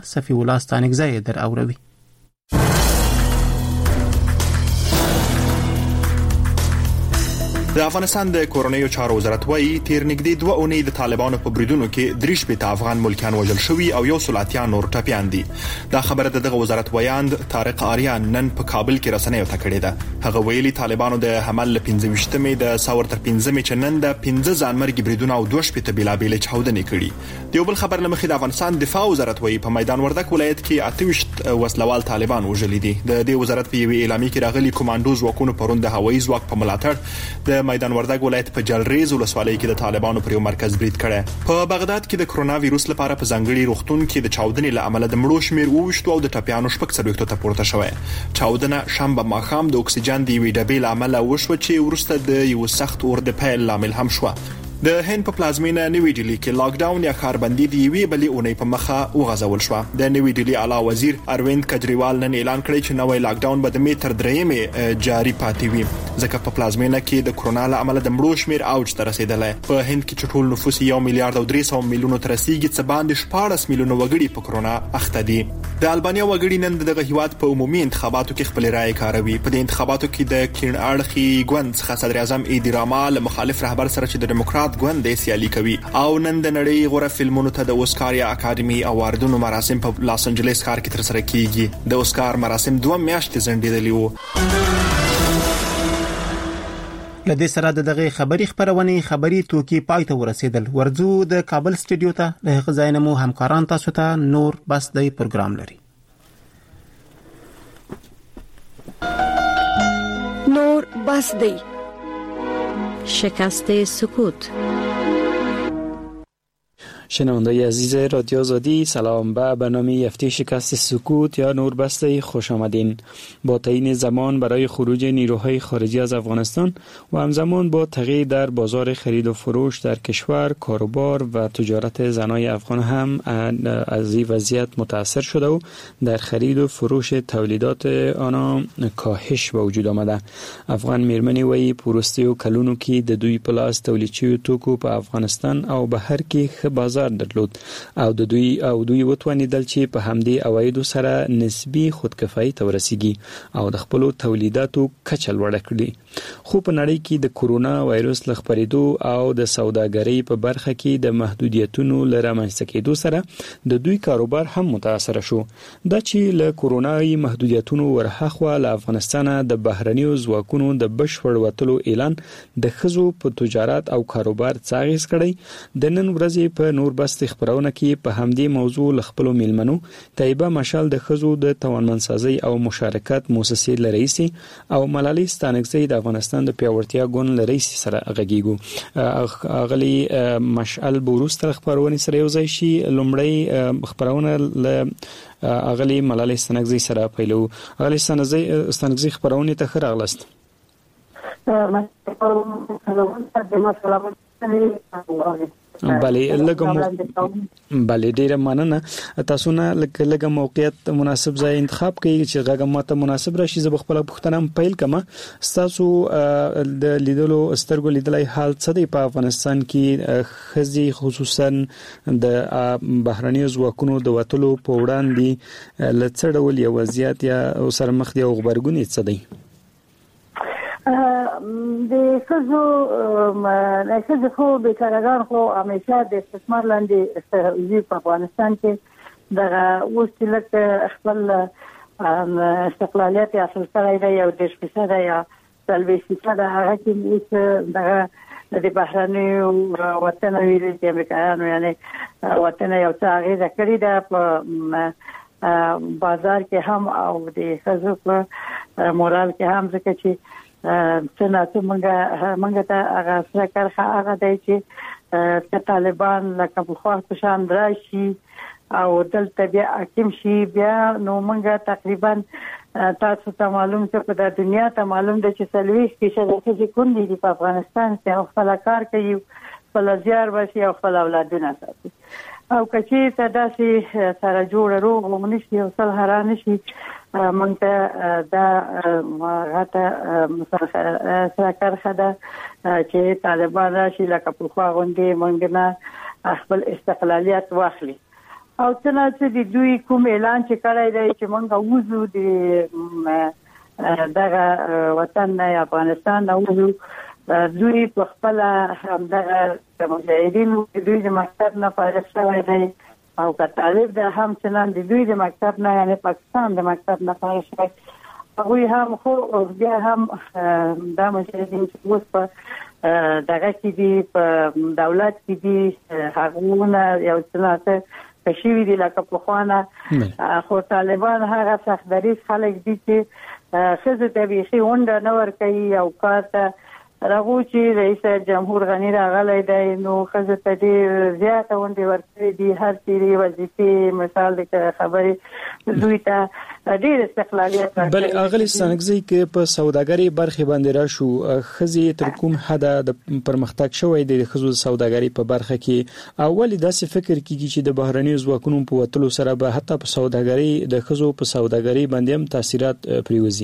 صفی الله ستانکزی در اوروي. د افغانستان د کورنیو چارو وزارت وايي تیر نږدې 2 اونۍ د طالبانو په بریدونو کې 3 افغان ملکیان وژل شوي او یو سلاتیان نور ټپیان دي. دا خبره دغه وزارت ویاند طارق آریان نن په کابل کې رسنیو ته کړې ده. هغه ویلي طالبانو د حمل 15مې د ساور تر 15مې چنن د 15 ځانمرګي بریدونه او 2 بېلابېل چاودنې کړي. د یو بل خبر لمخې د افغانستان دفاع وزارت وايي په میدان وردک ولایت کې 28 وسلوال طالبان وژل دي. د دې وزارت په یوه اعلامیه کې راغلي کمانډو ځواکونو پرون د هوایي ځواک په ملاتړ د میدان وردک ولایت په جلریز ولسوالۍ کې د طالبانو پر یو مرکز برید کړی. په بغداد کې د کرونا وایروس لپاره په ځانګړي روغتون کې د چاودنې له امله د مړو شمیر وښتو او د ټپیانو شپږ څلوېښتو ته پورته شوی. چاودنه شنبه ماښام د اکسیجن د یوې ډبې له امله وشوه چې وروسته د یو سخت اور د پیل لامل هم شوه. د هند په پلازمینه نیوی ډیلی کې لاک ډاون یا کاربندي دی وی بلې اونۍ په مخه وغځول شو. د نیوی ډیلی اعلی وزیر ارویند کجریوال نن اعلان کړی چې نوې لاک ډاون به د می تر 3 جاری پاتې وي ځکه په پلازمینه کې د کرونا له امله د مړو شمیر اوج ته رسیدلی. په هند کې چې ټول نفوس 1 میلیارډ او 300 میلیونو ته رسیدي څه باندې 14 میلیونو وګړي په کرونا اخته دي. د البانیا وګړي نن دغه هیواد په عمومي انتخاباتو کې خپل رائے کاروي. په دې انتخاباتو کې د کین اړخي ګوند څخه صدر اعظم ایدی راما له مخالف رهبر سره چې د دیموکرات ګوند د سیالي کوي. او نن د نړۍ غوره فلمونو ته د اوسکار یا اکاډمي اواردونو مراسم په لاس انجلس ښار کې تر سره کیږي. د اوسکار مراسم 2 میاشتې ځنډېدلي وو. لدې سره دغه خبري توکي پای ته ورسېدل. ورځو د کابل سټډیو ته له غزاینمو همکاران تاسو ته نور بس د پروګرام لري. نور بس دی شکست سکوت. شنوندگان عزیز رادیو آزادی، سلام. به برنامه هفته شکست سکوت یا نوربسته خوش آمدین. با تعیین زمان برای خروج نیروهای خارجی از افغانستان و همزمان با تغییر در بازار خرید و فروش در کشور، کاروبار و تجارت زنای افغان هم از این وضعیت متاثر شده و در خرید و فروش تولیدات آنها کاهش به وجود آمده. افغان میرمنې وایي پوروستیو کلونو کې د دوی په لاس تولید شویو توکو په افغانستان او بهر کې ښه بازار درلود او دوی وتوانیدل چې په همدې عوایدو سره نسبی خودکفایي ته ورسیږي او د خپل تولیداتو کچه لوړه کړي. خو په نړۍ کې د کرونا وایروس له خپرېدو او د سوداګرۍ په برخه کې د محدودیتونو له رامنځته کېدو سره د دوی کاروبار هم متاثر شو. دا چې له کرونايي محدودیتونو ورهاخوا له افغانستان د بهرنیو ځواکونو د بشپړ وتلو اعلان د ښځو په تجارت او کاروبار څاغیز کړی. د نن ورځې په نور بس خبرونه کې په همدې موضوع ل خپل میلمنو طیبه مشال د ښځو د توانمنسازي او مشارکت مؤسسې لرئیس او ملالي ستانکزی د افغانستان د پیاوړتیا ګوند لرئیس سره غږیږو. اغلی مشال بوروست خبرونه سره یو ځای شي. لومړی خبرونه ل اغلی ملالي ستانکزی سره پیلو. اغلی ستانکزی خبرونه ته خراغلست. بله ډیره مننه. تاسو نه لکه موقعیت مناسب ځای انتخاب کړئ چې هغه ماته مناسب راشي. زه خپل پوښتنه پیل کوم. تاسو د لیدلو سترګو لیدلای حال څه دی په افغانستان کې خزي خصوصا د بهرنیو ځواکونو د وټلو په وړاندې لڅ ډول یو وضعیت یا سره مخ دی او خبرګونی څه دی؟ د ښځو خو بیکارګان خو همیشه د استثمار لاندې په افغانستان کې دغه اوس چې لکه خپل استقلالیت حاصل کړی دی او 10% یا 40% هغه کې اوس دغه د بهرنیو وطنو ویلي چې امریکایانو یعنی وطن یو څه اغېزه کړې ده په بازار کې هم او د ښځو په مورال کې هم، ځکه چې څنګه منګه ته هغه سره کارخه هغه دی چې طالبان لکه په خوا په شان راشي او دلته بیا حاکم شي. بیا نو منګه تقریبا تاسو ته معلوم څه په د دنیا ته معلوم ده چې سلويش کې شرکت کوندي دی په افغانستان کې خپل کار کوي، خپل زیار بشي او خپل اولادونه ساتي. او کچې ته داسې سره جوړ روغ ومنشي او سل هرانه شي مونږ دا غته سرکار خدا چې طالبان راشي لکه په خوا غونډې مونږ نه خپل استقلالیت واخلي. او څنګه چې دوی کوم اعلان چې کړی دی چې موږ وځو د دغه وطن نه افغانستان نه وځو، دوی په خپل همدغه مجاهدین دوی د مکتب نه فارغ شوی دی او که طالب ده هم څنګه د دوی د مکتب نه یعنی پاکستان د مکتب نه فارغ شوی، هغوی هم خو بیا هم دا مجاهدین چې اوس په دغه کې دي په دولت کې دي هغونه یو څه کشوی دي لکه په خوانه، خو طالبان هغه سختدریز خلک دي چې ښځو ته بیخي ونډه نه ورکوي او کار ته راغو چې رئیس جمهور غنی راغلی دی نو ښځو ته ډېر زیاته ونډې ورکړي دي، هر چیرې وظیفې مثال د خبرې دوی ته ډېر استقلالیت ورکوي. بل اغلی ستانکزی کې په سوداګرۍ برخې باندې راشو، ښځې تر کوم حده د پرمختګ شوی دی د ښځو سوداګرۍ په برخه کې؟ اول داسې فکر کیږي چې د بهرنیو ځواکونو په وتلو سره به حتی په سوداګرۍ د ښځو په سوداګرۍ باندې هم تاثیرات پریوزي.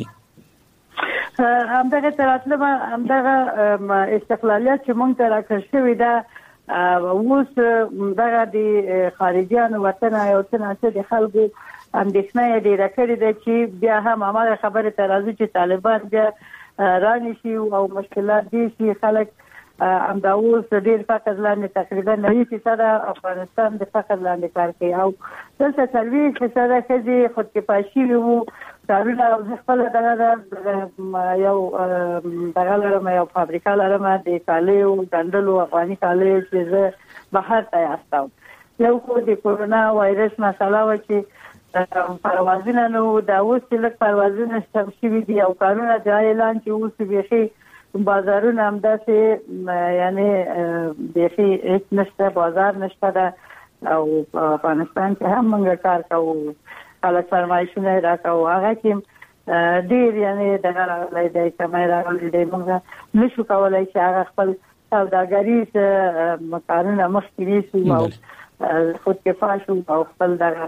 همدغه تراتله همدغه استقلالیت چې مونږ ته راکړل شوی دا اوس دغه د خارجيانو وطن یو څه د خلکو اندېښنه یې ډېره کړې ده چې بیا هم هغه خبره ته راځي چې طالبان بیا رانشي او مشکلات دي چې خلک همدا اوس ډېر فقر لاندې تقریبا 90% افغانستان د فقر لاندې کار کوي او دلته 40% ښځې خودکفا شوي وو. کارونه خپل دغه یو دغه لرم یو فابریکه لرم د کالیو ګندلو افغاني کالیو چې زه بهر ته یاستم. یو خو د کورونا وایرس مسله و چې پروازونه نو دا اوس چې لږ پروازونه شوي دي او کارونه د اعلان چې اوس بیخي بازارونه هم داسې یعنی بیخي هیڅ نشته، بازار نشته ده او افغانستان کې هم موږ کار کوو خلک فرمایشونه راکوو هغه کې ډېر یعنی دغه راغلی دی کمی راغلی دی، موږ نشو کولی چې هغه خپل سوداګریز کارونه مخکې نیسو او خودکفا شو او خپل دغه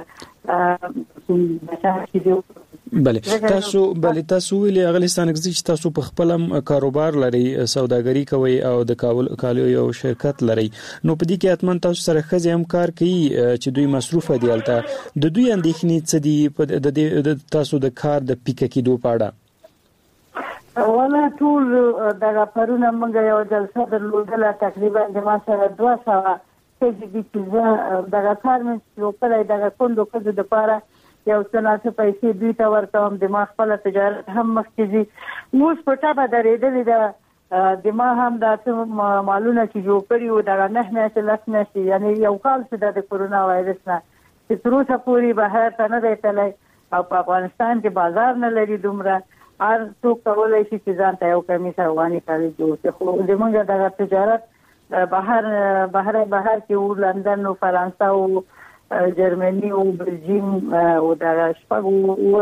بله تاسو ویلي اغلستان چې تاسو په خپل کاروبار لري، سوداګري کوي او د کالیو یو شرکت لري، نو په دې کې اتمن تاسو سره ښځې هم کار کوي چې دوی مصروف دي. البته د دوی اندېښنې څه دي د تاسو د کار د پیکه کېدو په اړه؟ ولا ټول دغه پرونه موږ یو جلسه درلودله تقریبا د ما سره 200 چې دغه کار مې وکړی دغه کندو ښځو دپاره یو څه ناڅه پیسې دوی ته ورکوم، د ما خپله تجارت هم مخکې ځي. اوس په ټپه درېدلې ده، د ما هم دا څه مالونه چې جوړ کړي وو دغه 9 میاشتې 10 میاشتې یعنې یو کال چې د کرونا وایرس نه چې تر اوسه پورې بهر ته نه دی تللی او په افغانستان کې بازار نه لري دومره، هر څوک کولی شي چې ځان ته یو کمیس افغاني کالي جوړ کړي. خو زموږ دغه تجارت بهر کې وو، لندن او فرانسه او جرمني او بلجیم او دغه شپږو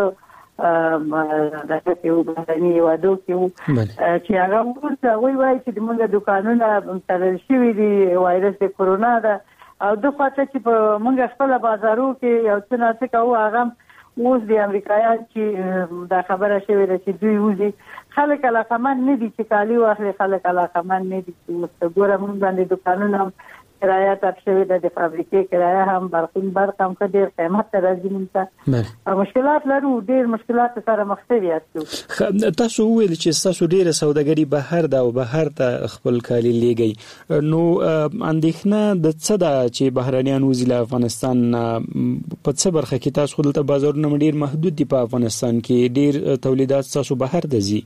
دغه کې وو بهرني هېوادو کې وو چې هغه وروسته هغوی وایي چې زموږ دوکانونه تړل شوي دي، وایرس د کرونا ده او د خواته چې په موږ خپله بازارو کې یو څه ناڅه کوو هغه اوس د امریکایان چې دا خبره شوې ده چې دوی وځي خلک علاقمند نه دي چې کالي واخلي، خلک علاقمند نه دي چې ګوره موږ باندې دوکانونه هم کرایه تاپ شوې ده، د فابریکې کرایه هم برق هم ښه ډېر قیمت ته راځي موږ ته او مشکلات لرو، ډېر مشکلات سره مخ شوي یاستو. تاسو وویل چې تاسو ډېره سوداګري بهر ده او بهر ته خپل کالي لیږئ، نو اندېښنه د څه ده چې بهرنیان وځي له افغانستان په څه برخه کې؟ تاسو خو دلته بازارونه ډېر محدود دي په افغانستان کې، ډېر تولیدات تاسو بهر ته ځي.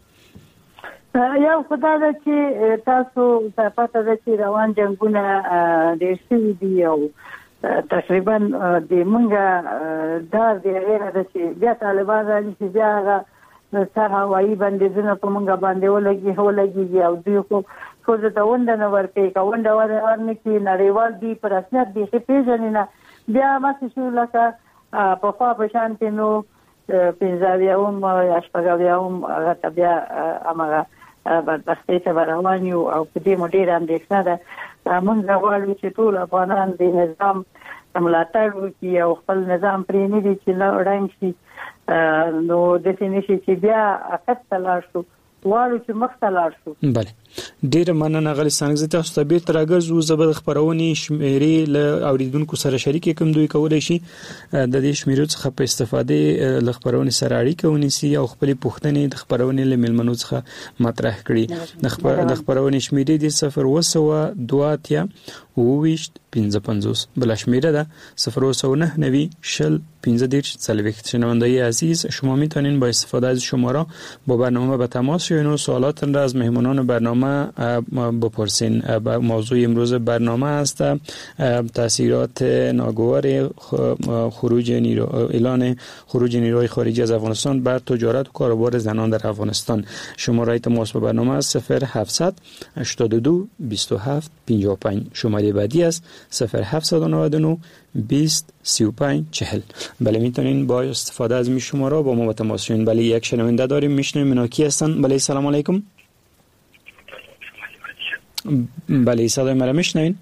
یو خدا ده چې تاسو ته پته ده چې روان جنګونه ډېر شوي دي او تقریبا د مونږ دار د هغې نه ده چې بیا طالبان راني چې بیا هغه سر هوایي بندیزونه په مونږ باندې ولګېږي او دوی خو ښځو ته ونډه نه ورکوي، که ونډه ورنه کړي نړیوال دوی په رسمیت بیخي پېژني نه، بیا هماسې شو لکه پخوا په شانتې نو 15 یا 16 هغه ته بیا همغه بدبختۍ ته به روان یو او په دې مو ډېره اندېښنه ده. موږ غواړو چې ټول افغانان د نظام ملاتړ وکړي او خپل نظام پرې نه دي چې ړنګ شي، نو داسې نه شي چې بیا عقب ته لاړ شو، غواړو چې مخ ته لاړ شو. بله ډیر مننه غلیستان زه تاسو ته بیرته راګرځو زبر خبرونه شمیرې له اوریدونکو سره شریک کوم دوی کولای شي د دې شمیرو څخه په استفاده ل خبرونه سره اړیکه ونیسي او خپل پوښتنې د خبرونه له ملمنو څخه مطرح کړي د خبرونه شمیرې د 0 2 55 بل شمیره ده 0 شل 15 سلویخت. شنوندای عزیز، شما میتونین با استفاده از شماره با برنامه به تماس شوین و سوالاتتون را از مهمانان برنامه بپرسین. موضوع امروز برنامه است تاثیرات ناگوار اعلان خروج نیروهای خارجی از افغانستان بر تجارت و کاروبار زنان در افغانستان. شماره تماس با برنامه است 0700 82 27 55. شماره بعدی است 0799 20 35 40. بله میتونین با استفاده از این شماره با ما تماس شوین. بله یک شنونده داریم، میشنویم اینا کی هستن؟ بله سلام علیکم. بله صدای مرا میشنوین؟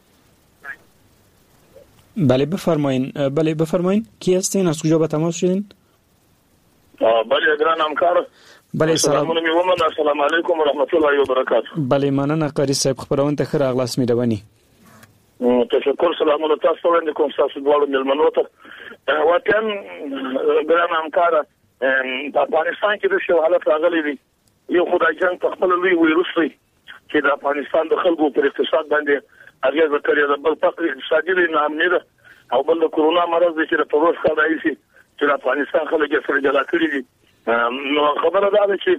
بله بفرمایین کی هستین؟ از کجا با تماس شدین؟ بله گران همکار. بله سلام علیکم و رحمت الله و برکاته. بله مننه قاری صاحب، خبرونه ته خیر اغلاس میدونی. تشکر، سلامونه تاسو باندې کوم تاسو دواړو ملمنو ته. واقعا ګران همکار په افغانستان کې د شو حالت راغلی دی. یو خدای جان په خپل لوی ویروس دی چې د افغانستان د خلکو پر اقتصاد باندې اغیزه کړې ده. بل فقر اقتصادي نامنی ده او بل کرونا مرض دی چې په روز کال راځي چې د افغانستان خلک یې سره جلا کړی دي. نو خبره ده چې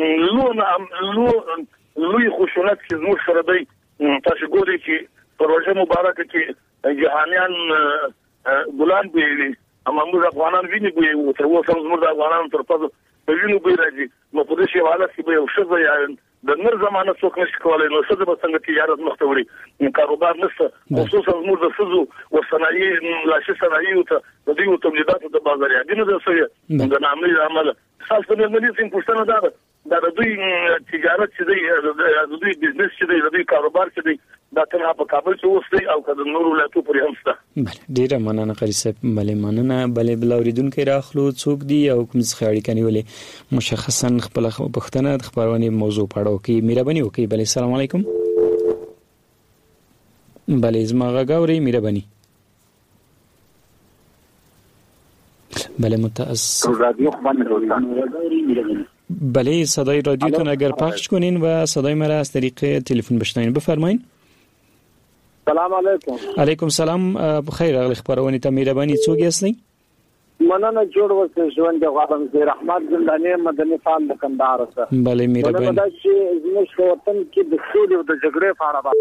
لوی خشونت چې زموږ سره دی. تاسو ګورئ چې پروژه مبارکه کې جهانيان ګلان بیلي اما موږ افغانان ویني به یو تر اوسه موږ افغانان تر پزو ویني به راځي. نو په دې شی حالت کې به یو څه یا د نر زمانه څوک نشي کولای نو څه به څنګه تجارت مخته وړي. کاروبار نشته، خصوصا موږ د فزو او صنایع لاشي صنایع ته د دې تولیداتو د بازاریا دي نو د څه د نامي عمل خاصه د ملي څنګه پښتنه ده دا د دوی تجارت چې دی د دوی بزنس چې دی د دوی کاروبار چې دی دا تنها په کابل کې اوسې او کله نور ولایتو پورې هم شته. بله ډیره مننه قاری صاحب. بله مننه. بله بلاوریدونکو راخلو څوک دی او کوم څه اړیکه نیولې مشخصا خپل پښتنه د خبرونه موضوع پاړو کې مهرباني وکړئ. بله السلام علیکم. بله زما غاوري مهرباني. بله متاسف. بله صدای رادیوتون اگر پخش کنین و صدای مرا از طریق تلفن بشنوین بفرمایین. سلام علیکم. علیکم سلام، بخیر اغلی خبرونه ته مهرباني څوک یاستئ؟ مننه جوړ وسه ژوند غواړم زه رحمت زنداني مدني فعال د کندهار سره. بله مهرباني. دا چې زموږ وطن کې د سولې او د جګړې په اړه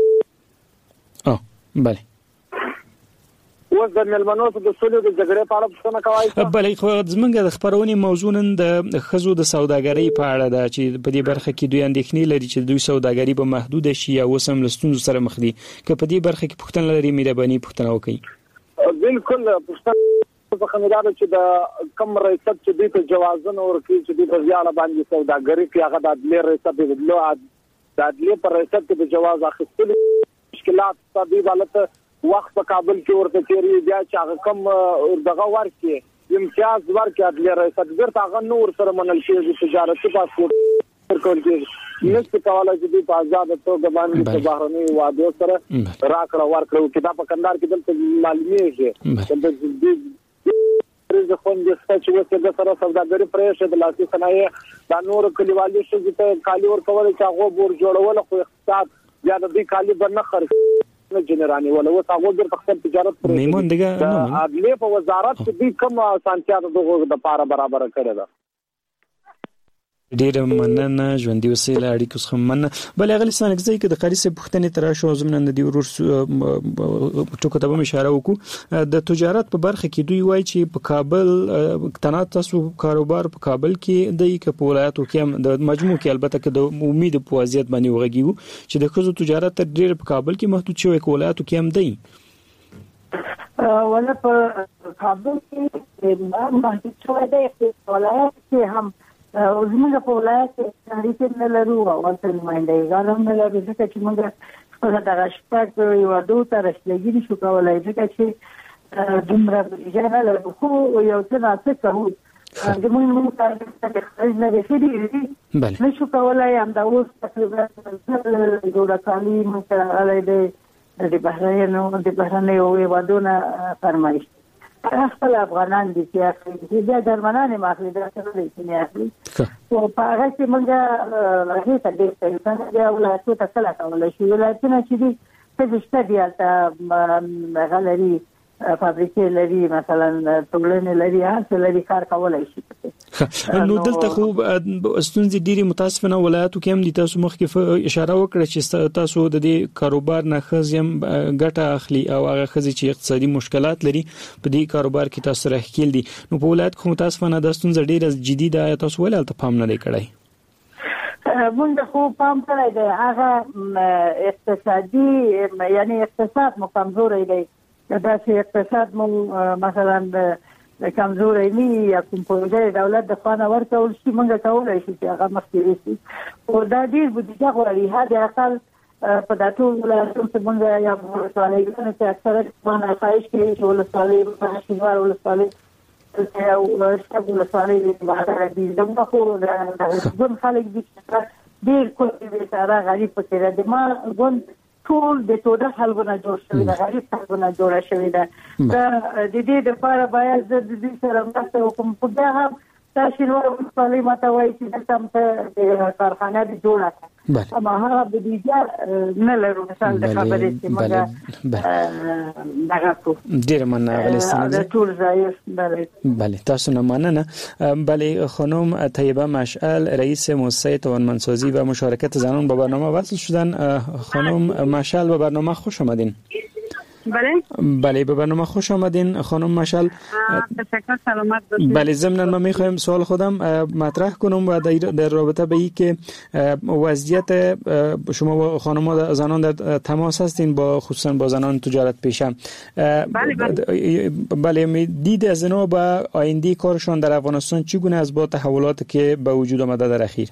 بله اوس د ملمنو د سولې او د جګړې په اړه څه کوي؟ بله خو زمونږ د خبرونې موضوع نن د خزو د سوداګرۍ په اړه ده چې په دې برخه کې دوی اندېښنې لري چې دوی سوداګرۍ به محدود شي یا وسم لستونزو سره مخ دي. که په دې برخه کې پوښتنه لري مهرباني پوښتنه وکړئ. بالکل پوښتنه په خمیدار چې د کم ریاست چې د جوازونو ورکړي چې د ځاله باندې سوداګرۍ کې هغه د عدلیه ریاست د عدلیه پر ریاست کې د جواز اخیستل مشکلات طبي حالت وخت په کابل کې ورته چیرې بیا چې هغه کم دغه ورکړي امتیاز ورکړي عدلیه ریاست ګرته هغه نور سره منل شي د تجارتي پاسپورت ورکول کېږي. نشته کولای چې په آزاد توګه باندې په بهرني وادو سره راکړه ورکړو کتاب په کندهار کې دلته معلومیږي د خوندې چې وسه د سره سوداګري پرېشه د لاسي صنایع د نور کلیوالي شې ته کالی ورکول چې هغه بور جوړول خو اقتصاد یا د دې کالی بنه خرڅ نه جنرالي ولا وسه هغه د خپل تجارت پرې میمون دغه عدلیه په وزارت کې د کوم سانتیا د لپاره برابر کړی ده. ډیر مننه ژوندۍ وسیله اړیکو څخه مننه. بل غلیستان کې چې د قاری صاحب پوښتنې تر شو زمنه د ورور ټکو ته به اشاره وکړو. د تجارت په برخه کې دوی وایي چې په کابل تناسب کاروبار په کابل کې د ولایتو کې د مجموع کې البته کې د امید په وضعیت باندې وغږیږي چې د خزو تجارت ډیر په کابل کې محدود شوی ولایتو کې هم دی. ولا په کابل کې محدود شوی دی ولایت کې هم زموږ په ولایت کې تاریخ نه لرو او ورته نمائندګان هم نه لرو ځکه چې موږ خپل دغه شپږ یو دوه تر رسېږي نشو کولای ځکه چې دومره بودیجه نه لرو خو یو څه ناڅه کوو زموږ متعلق خارج نه رسیدي. نشو کولای هم دا اوس تقریبا جوړه کالی مثلا د بهرنیو هیوادونو فرمایش خپل افغانان دي چې اخلي د جرمنان ماخلي د څه دي نه اخلي او په هغه کې موږ هغه ته د څنګه د ولایتو ته کله کولای شو ولایتونه چې دي څه شته ته غلري فابریکې لري مثلا ټولنې لري هڅه لري کار کولای شي. نو دلته خو ستونزې ډېری متاسفانه ولایتو کې هم دي. تاسو مخکې اشاره وکړه چې تاسو د دې کاروبار نه خزم ګټه اخلي او هغه خزي چې اقتصادي مشکلات لري په دې کاروبار کې تاسو راخیل دي. نو په ولایت کې متاسفانه د ستونزې ډېره جدي ده. تاسو ولې ته پام نه کړی؟ موږ خو پام کړی دی. هغه اقتصادي یعنی اقتصاد مو کمزوري دی. دا چې اقتصاد مو مثلا کمزوري نه یا کوم پروژه دولت د خانه ورکول شي موږ کولای شو چې هغه مخکې رسي. او دا ډیر بودیجه غواړي. هدا اقل په داتو ولایتونو کې موږ یا ولسوالیانو چې اکثره باندې خواهش کوي چې ولسوالۍ په شینوار ولسوالۍ او شتاب ولسوالۍ د بهر دي دغه خو د ځون خلک دي ډیر کوټي سره غریب پکې د ما ګون ټول د توده خلکونه جوړ شوی د غریب خلکونه جوړ شوی ده. د دې لپاره باید د دې سره مرسته وکړو. په دغه تاسو نور ولسوالۍ ماته وایي چې د تم ته کارخانه د جوړه اما هغه بودیجه نه لرو. مثال د خبرې چې موږ دغه کو ډیر مننه غلیستانه د ټول ځای. بله تاسو نه مننه. بله خانم طیبه مشعل رئیس مؤسسه توانمندسازی و مشارکت زنان با برنامه وصل شدن. خانم مشعل به برنامه خوش آمدین. بله به برنامه خوش آمدین خانم مشعل. تشکر سلامت باشید. بله ضمن ما میخوایم سوال خودم مطرح کنم و در رابطه به این که وضعیت شما و خانم زنان در تماس هستین با خصوصا با زنان تجارت پیشه. بله دید از اینا با آینده کارشان در افغانستان چگونه است با تحولاتی که به وجود آمده در اخیر؟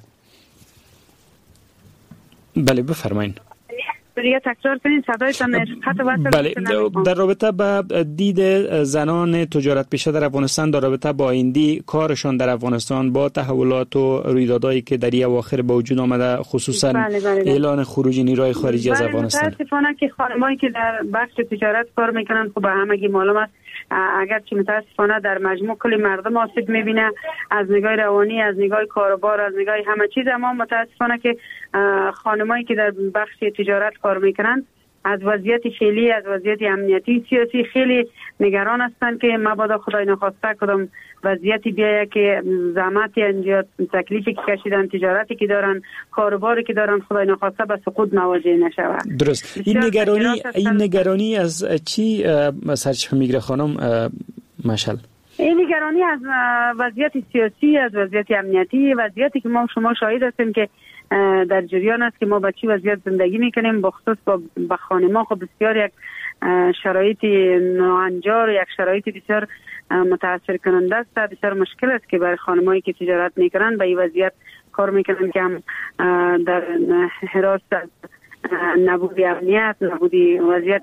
بله بفرمایید. دیگه تکرار کنین صدایتان خط وصل. بله در رابطه با دید زنان تجارت پیشه در افغانستان در رابطه با آینده کارشان در افغانستان با تحولات و رویدادهایی که در اواخر به وجود آمده خصوصا اعلان خروج نیروهای خارجی از افغانستان. متاسفانه که خانمایی که در بخش تجارت کار میکنن خب به همگی معلوم است اگر که متاسفانه در مجموع کل مردم آسیب میبینه از نگاه روانی از نگاه کاروبار از نگاه همه چیز. اما متاسفانه که خانمایی که در بخش تجارت کار میکنن از وضعیت فعلی از وضعیت امنیتی سیاسی خیلی نگران هستند که مبادا خدای نخواسته کدام وضعیتی بیایه که زحمتی انجام تکلیفی که کشیدن تجارتی که دارن کاروباری که دارن خدای نخواسته به سقوط مواجه نشود. درست. این نگرانی از چی سرچشمه میگیره خانم مشعل؟ این نگرانی از وضعیت سیاسی از وضعیت امنیتی وضعیتی که ما شما شاهد هستیم که در جریان است که ما با چی وضعیت زندگی میکنیم. بخصوص با خانم‌ها خب بسیار یک شرایط ناهنجار یک شرایط بسیار متاثر کننده است. بسیار مشکل است که برای خانمایی که تجارت میکنن به این وضعیت کار میکنن که هم در حراس نبود امنیت نبود وضعیت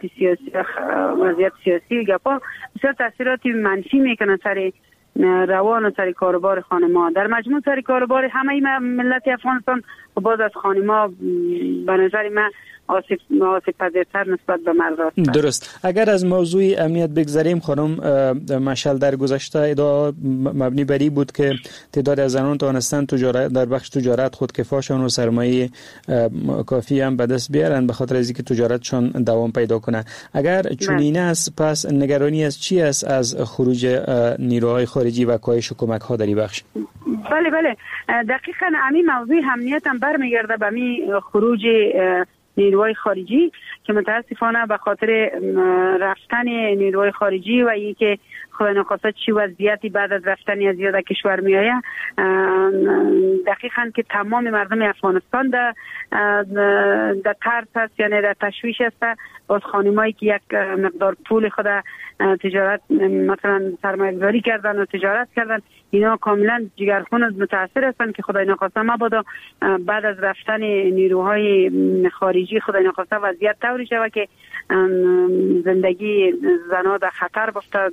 سیاسی گپا بسیار تاثیرات منفی میکنه سر روان و سر کاروبار خانم‌ها. در مجموع سر کاروبار همه ملت افغانستان و باز از خانم‌ها به نظر من آسیب پذیرتر نسبت به مرد است. درست. اگر از موضوع امنیت بگذریم خانم مشعل در گذشته ادعا مبنی بر این بود که تعداد از زنان توانستند در بخش تجارت خودکفاشون و سرمایه کافی هم به دست بیارن به خاطر از اینکه تجارتشون دوام پیدا کنه. اگر چنین است پس نگرانی از چی است از خروج نیروهای خارجی و کاهش کمک‌ها در این بخش؟ بله دقیقاً همین موضوع امنیت هم برمیگرده به همین خروج نیروهای خارجی که متاسفانه به خاطر رفتن نیروهای خارجی و اینکه خدای نخواسته چی وضعیتی بعد از رفتن از یاد کشور میآید دقیقاً که تمام مردم افغانستان در ترس است یعنی در تشویش است. باز خانمایی که یک مقدار پول خود تجارت مثلا سرمایه‌گذاری کردن و تجارت کردن اینا کاملا جگرخون متاثر هستند که خدای نخواسته مبادا بعد از رفتن نیروهای خارجی خدای نخواسته وضعیت طوری شود که زندگی زنها در خطر بیفته. در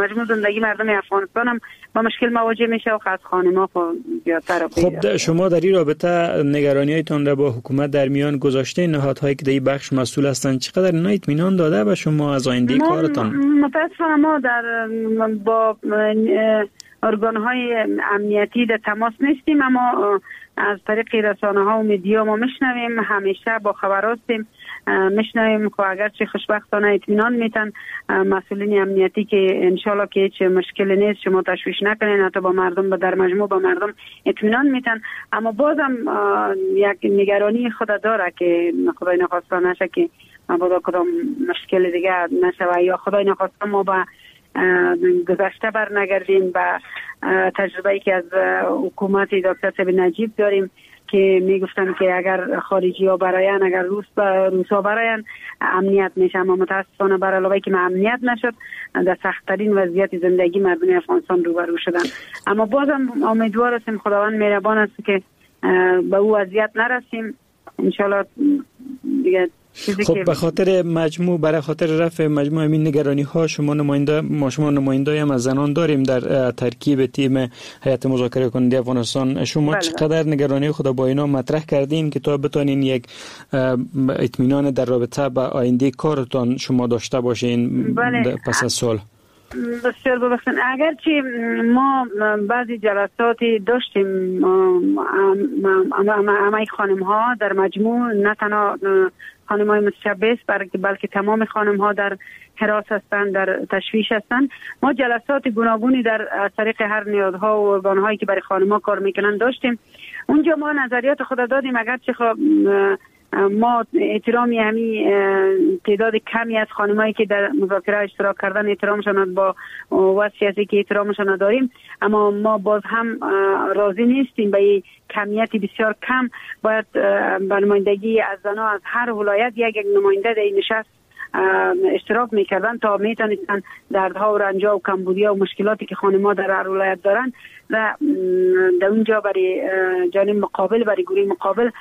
مجموع زندگی مردم افغانستان هم با مشکل مواجه میشه و خاص خانم‌ها زیادتر. خب شما در این رابطه نگرانی‌هایتان را با حکومت در میان گذاشته؟ نهادهایی که در این بخش مسئول هستند چقدر اینا اطمینان داده به شما از آینده کارتان؟ متاسفانه ما با ارگان‌های امنیتی در تماس نیستیم، اما از طریق رسانه‌ها و میدیا ما میشنویم، همیشه با خبر هستیم، میشنویم که اگرچه خوشبختانه اطمینان میتن مسئولین امنیتی که انشالله که هیچ مشکلی نیست، شما تشویش نکنین، حتی با مردم در مجموع با مردم اطمینان میتن، اما بازم یک نگرانی خود داره که خدای نخواسته نشه که مبادا کدام مشکل دیگه نشه یا خدای نخواسته ما با گذشته بر نگردیم و تجربه‌ای که از حکومت دکتر صاحب نجیب داریم که میگفتن که اگر خارجی ها براین، اگر روسا براین امنیت میشه، اما متاسفانه بر علاوه که امنیت نشد در سخت‌ترین وضعیت زندگی مردم افغانستان روبرو شدن. اما بازم امیدوار هستیم خداوند مهربان است که به او وضعیت نرسیم انشالله دیگه. خب به خاطر برای خاطر رفع مجموع این نگرانی ها شما نماینده هم از زنان داریم در ترکیب تیم هیئت مذاکره کننده افغانستان. شما چقدر نگرانی خود با اینا مطرح کردین که تا بتونین یک اطمینان در رابطه با آینده کارتان شما داشته باشین پس از سال؟ بسیار ببخشید، اگرچه ما بعضی جلساتی داشتیم همه خانم ها در مجموع، نه تنها خانم های متشبث بلکه تمام خانم ها در حراس هستند، در تشویش هستند، ما جلسات گوناگونی در طریق هر نهادها و ارگان هایی که برای خانم ها کار میکنن داشتیم. اونجا ما نظریات خود دادیم، اگرچه ما احترامی همین تعداد کمی از خانمایی که در مذاکره اشتراک کردن احترامشان با وضع سیاسی که احترامشان داریم، اما ما باز هم راضی نیستیم به این کمیت بسیار کم. باید به نمایندگی از زنها از هر ولایت یک نماینده در این نشست اشتراک میکردن تا میتونستن دردها و رنجها و کمبودی‌ها و مشکلاتی که خانم‌ها در هر ولایت دارن و در اونجا برای جانب مقابل، برای گروه مقابل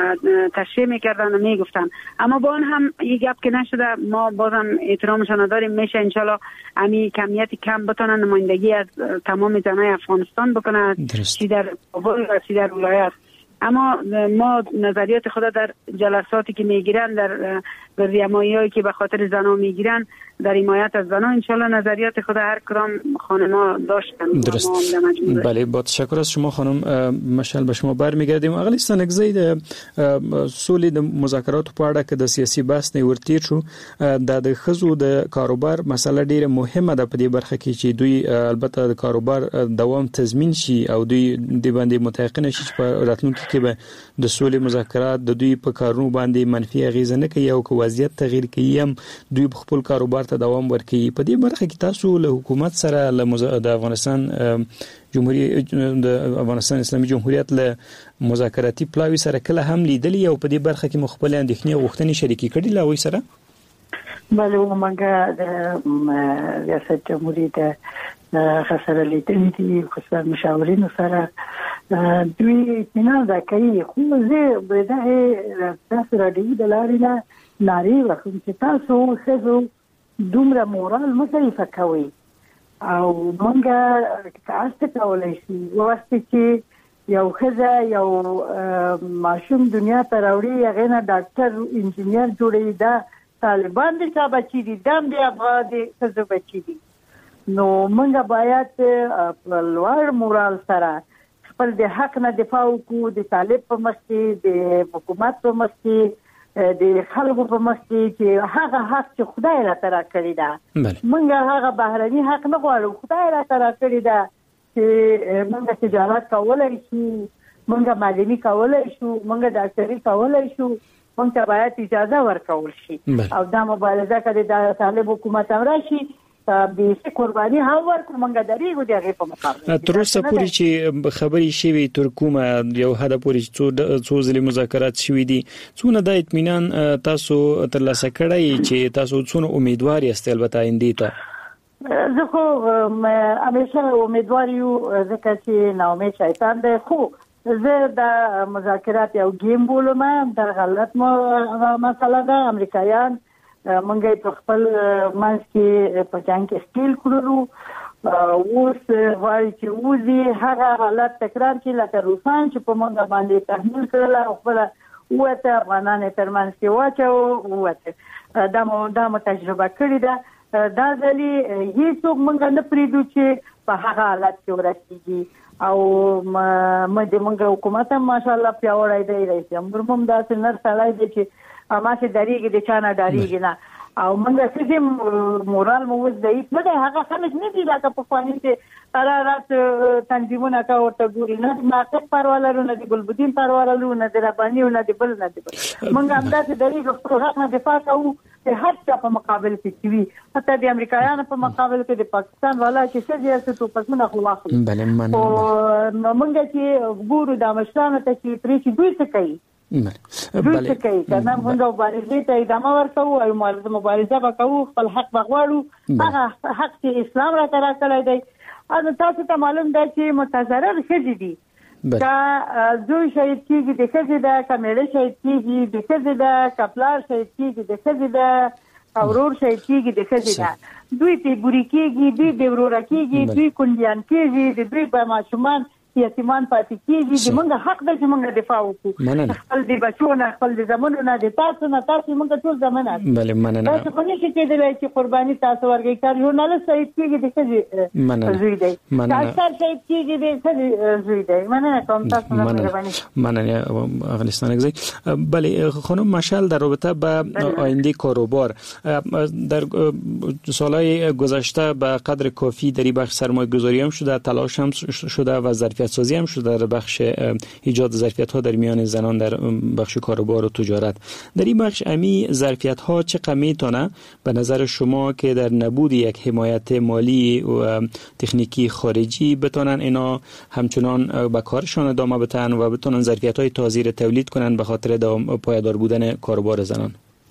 تشریح میکردن و میگفتن. اما با آن هم یک گپ که نشده، ما بازم احترامشان داریم، میشه انشالله امی کمیت کم بتونن نمایندگی از تمام زنای افغانستان بکنن، چی در کابل و چی در ولایت. اما ما نظریات خود در جلساتی که میگیرن، در برنامه‌هایی که به خاطر زنها میگیرن در حمایت از زنها، انشالله نظریات خود هر کدام خانم‌ها داشتن. درست. بله، با تشکر از شما خانم مشعل. به شما برمیگردیم. اغلیستان اگزید سولې د مذاکراتو په اړه کې د سیاسي بحث نه ورتیر شو، د خزو د کاروبار مسله ډیره مهمه ده په دې برخه کې چې دوی البته د کاروبار دوام تضمین شي او دوی د باندې متيقن شي چې په راتلونکي کې به د سولې مذاکرات د دوی په کارونو باندې منفي اغیزه نه کوي او که وضعیت تغییر کوي هم دوی خپل کاروبار ته دوام ورکوي. په دې برخه کې تاسو له حکومت سره د افغانستان جمهوریت د افغانستان اسلامي جمهوریت له مذاکراتي پلاوی سره کله هم لیدلی او په دې برخه کې مخبل اندېښنې او غوښتنې شریکې کړي لا وای سره؟ بله، ومنګه د ریاست جمهوریت خسر لیدلی دي، خصوصا مشاورین سره دوی اطمینان دا کوي. خو زه به تاسو راډیو د لارې نه نارې وکړم چې تاسو ښځو دومره مورال مه ضعیفه کوئ او مونږه تاسو کولای شي واسطه چې یو ښځه یو ماشوم دنیا ته راوړي، هغه نه ډاکټر انجینیر جوړوي، دا طالبان دي چې بچی دي، دم دی افغان دي ښځو بچی دي. نو مونږه باید په لوړ مورال سره خپل د حق نه دفاع وکړو، د طالب په مخ کې، د حکومت په مخ کې، د خلکو په مخ کې چې هغه حق چې خدای راته راکړی ده، مونږ هغه بهرني حق نه غواړو، خدای راته راکړی ده چې مونږ تجارت کولای شو، مونږ معلمي کولای شو، مونږ ډاکټري کولای شو، مونږ ته باید اجازه ورکول شي. او دا مبارزه کړي د طالب حکومت هم راشي به قرباني هم ورکړو، مونږ درېږو د هغې په مقابل. تر اوسه پورې چې خبرې شوي تر کومه یو حده پورې څو ځلې مذاکرات شوي دي، څونه دا اطمینان تاسو ترلاسه کړی چې تاسو څونه امیدوار یاست البته آیندې ته؟ زه خو همیشه امیدوار یو، ځکه چې ناامید شیطان دی. خو زه د مذاکرات یو گیم بولم، دا غلط مسله ده. امریکایان منګي په خپل منځ کې په جنگ کې سټیل کړلو اوس وایي چې وزي هغه حالت تکرار کړي لکه روسان چې په موږ باندې تحمیل کړل او خپل وته افغانان ترمنځ کې واچو وته دا مو تجربه کړې ده دا ځلې هیڅوک موږ نه پریدو چې په هغه حالت کې ورسېږي او موږ حکومت ماشاءالله پیاوړی دی رئیس جمهور هم داسې نر سړی دی چې ما چې دریږي د چا نه ډاریږي نه او موږ څه مورال مو ضعیف نه دی هغه خلک نه دي لکه په خواني چې قرارات تنظیمونه کا ورته ګوري نه ناقص پروالو نه دي ګلبدین پروالو نه دي رباني نه دي بل نه دي موږ هم داسې دریږو خو هغه دفاع کوو چې هر څه په مقابل کې وي حتی د امریکایانو په مقابل کې د پاکستان والا چې څه جهته تو پسمنه خو واخلي بله مننه او موږ چې ګورو د مشرانو ته چې پرې چې دوی څه کوي بله کوي کنه موږ مبارزه ته ادامه ورکوو او مبارزه وکړو خپل حق بغواړو هغه حق چې اسلام را کړی دی او تاسو ته معلوم دی چې متضرر ښځې دي کا زوی شهید کیږي د ښځې د کمیړه شهید کیږي د ښځې د کپلار شهید کیږي د ښځې د اورور شهید کیږي د ښځې د دوی ته ګوري کیږي د ورور کیږي دوی کونډیان کیږي د دوی په ماشومان یتیمان پاتې کیږي د موږ حق د موږ دفاع وکړو خپل د بچو نه خپل د زمونو نه د تاسو نه تاسو موږ ټول زمونه بله مننه تاسو خو نشئ کېدلی چې قرباني تاسو ورګي کار ژورنالیست شهید کیږي د ښځې زوی دی ډاکټر شهید کیږي د ښځې زوی دی مننه کوم تاسو نه مننه افغانستان گزی بله خانم مشعل در رابطه با آینده کاروبار در سالهای گذشته به قدر کافی در این بخش سرمایه‌گذاری هم شده تلاش هم شده و ظرفیت سازی هم شده در بخش ایجاد ظرفیت ها در میان زنان در بخش کاروبار و تجارت در این بخش امی ظرفیت ها چقدر میتونه به نظر شما که در نبود یک حمایت مالی و تکنیکی خارجی بتونن اینا همچنان به کارشان ادامه بدن و بتونن ظرفیت های تازه را تولید کنن به خاطر پایدار بودن کاروبار زنان؟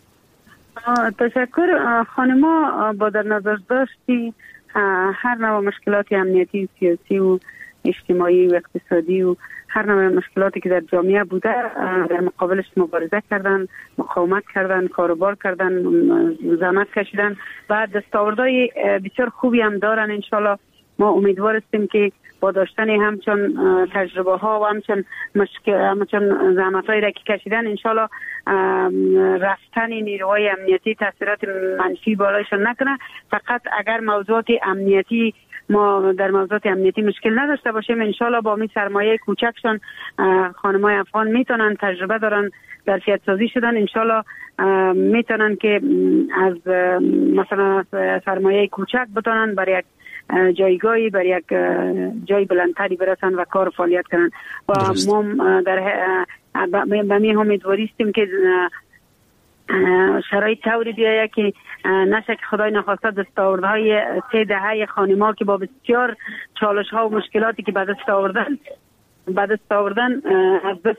تشکر خانما با در نظر داشتی هر نوع مشکلات امنیتی و سیاسی و اجتماعی و اقتصادی و هر نوع مشکلاتی که در جامعه بوده در مقابلش مبارزه کردن مقاومت کردن کاروبار کردن زحمت کشیدن و دستاوردهای بسیار خوبی هم دارن انشالله ما امیدوار هستیم که با داشتن همچون تجربه ها و همچون زحمت هایی را که کشیدن انشالله رفتن نیروهای امنیتی تاثیرات منفی بالایشان نکنه فقط اگر موضوعات امنیتی ما در موضوعات امنیتی مشکل نداشته باشیم انشالله با می سرمایه کوچکشان خانمای افغان میتونن تجربه دارن ظرفیت سازی شدن انشالله میتونن که از مثلا سرمایه کوچک بتونن برای یک جایگاهی برای یک جای بلندتری برسن و کار فعالیت کنن و ما به می امیدواری هستیم که شرایط طوری بیاید که نشه که خدای نخواسته دستاوردهای 3 دهه خانم‌ها که با بسیار چالش‌ها و مشکلاتی که به دست آوردن از دست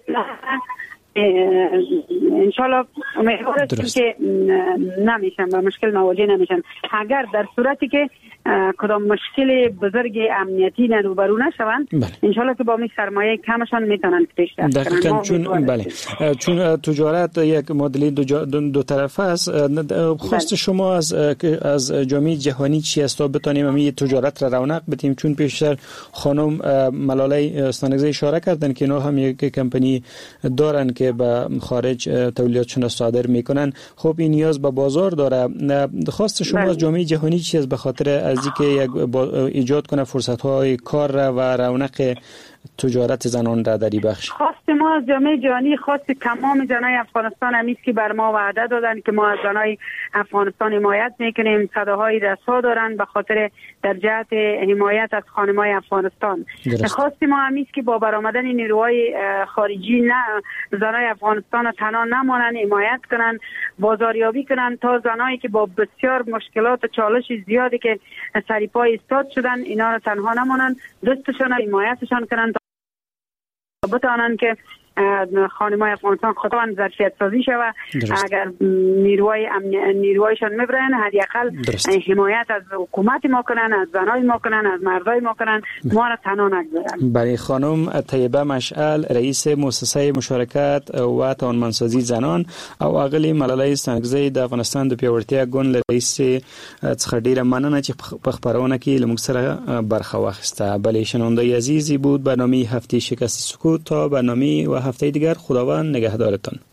انشالله امیدوار هستیم که نمیشن و مشکل مواجه نمیشن اگر در صورتی که کدام مشکل بزرگ امنیتی روبرو نشوند انشالله که با می سرمایه کمشان میتونن پیشرفت کنن چون تجارت یک معادله دو طرفه است خواست شما از جامعه جهانی چی است تا بتونیم این تجارت را رونق بدیم چون پیشتر خانم ملاله استانگزی اشاره کردن که اینا هم یک کمپانی دارن که به خارج تولیداتشون صادر میکنن خب این نیاز به بازار داره خواست شما از جامعه جهانی چی است به خاطر از اینکه ایجاد کنه فرصت‌های کار را و رونق تجارت زنان را در این بخش؟ خواست ما از جامعه جهانی خواست تمام زنای افغانستان همیست که بر ما وعده دادن که ما از زنای افغانستان حمایت میکنیم صداهای رسا دارن به خاطر در جهت حمایت از خانمای افغانستان خواست ما همیست که با برآمدن نیروهای خارجی زنای افغانستان تنها نمانن حمایت کنن بازاریابی کنن تا زنایی که با بسیار مشکلات و چالش زیادی که سریپای ایستاد شدن اینا را تنها نمانن دستشان حمایتشان کنن بتانن که خانمای افغانستان خودمون ظرفیت سازی شود. اگر نیروهایشان میبرن حداقل حمایت از حکومت ما کنن، از زنای ما کنن، از مردای ما کنن، ما را تنها نگذارن. برای خانم طیبه مشعل، رئیس مؤسسه مشارکت و توانمندسازی زنان او اغلی ملالۍ ستانکزی د افغانستان د پیاوړتیا ګوند رئیس څخه ډیره مننه چې په خبرونه کې لمږ سره برخه واخیسته. بله شنونده عزیزی بود برنامه هفته شکست سکوت. تا برنامه و هفته دیگر خداوند نگهدارتان.